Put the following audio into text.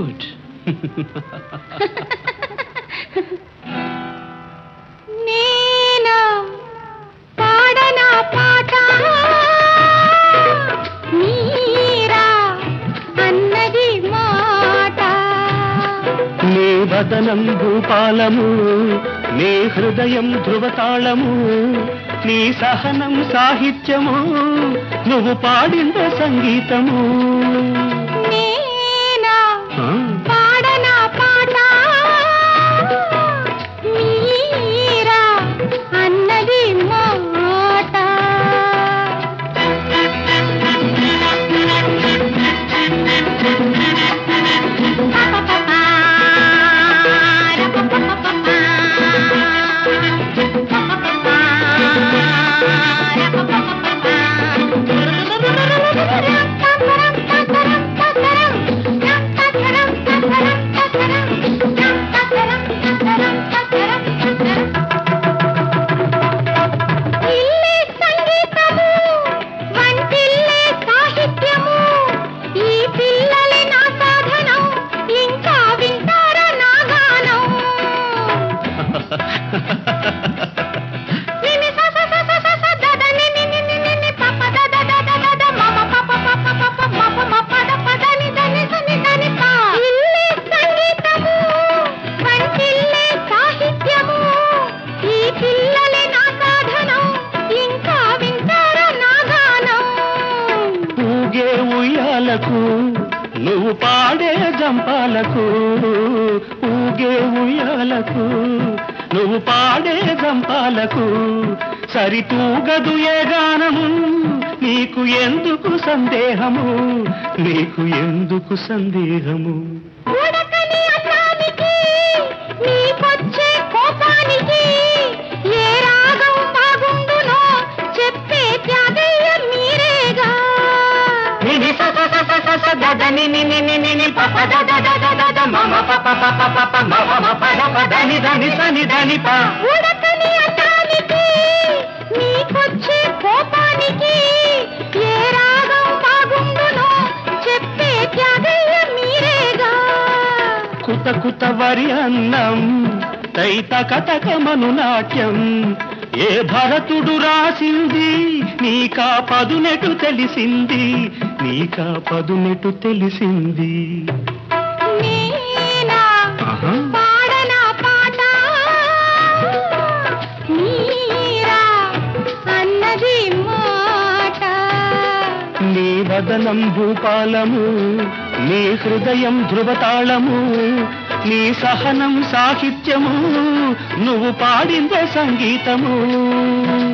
Good. నేను పాడనా పాట మీరా అన్నది మాట. నీ వదనం భూపాలము, నీ హృదయం ధృవతాళము, నీ సహనం సాహిత్యము, నువ్వు పాడింద సంగీతము. నేనా పాడనా పాట మీరా అన్నది మాట. నువ్వు పాడే జంపాలకు, ఊగే ఉయ్యాలకు, నువ్వు పాడే జంపాలకు సరితూగదు ఏ గానము. నీకు ఎందుకు సందేహము, నీకు ఎందుకు సందేహము. కుత కుత వరి అన్నం తైత కథకమను నాట్యం ఏ భరతుడు రాసింది, నీకా పదునెటు తెలిసింది, నీకా పదునెటు తెలిసింది. పాడనా పాట మీరా అన్నది మాట. నీ వదనం భూపాలము, నీ హృదయం ధృవతాళము, నీ సహనం సాహిత్యము, నువ్వు పాడిందే సంగీతము.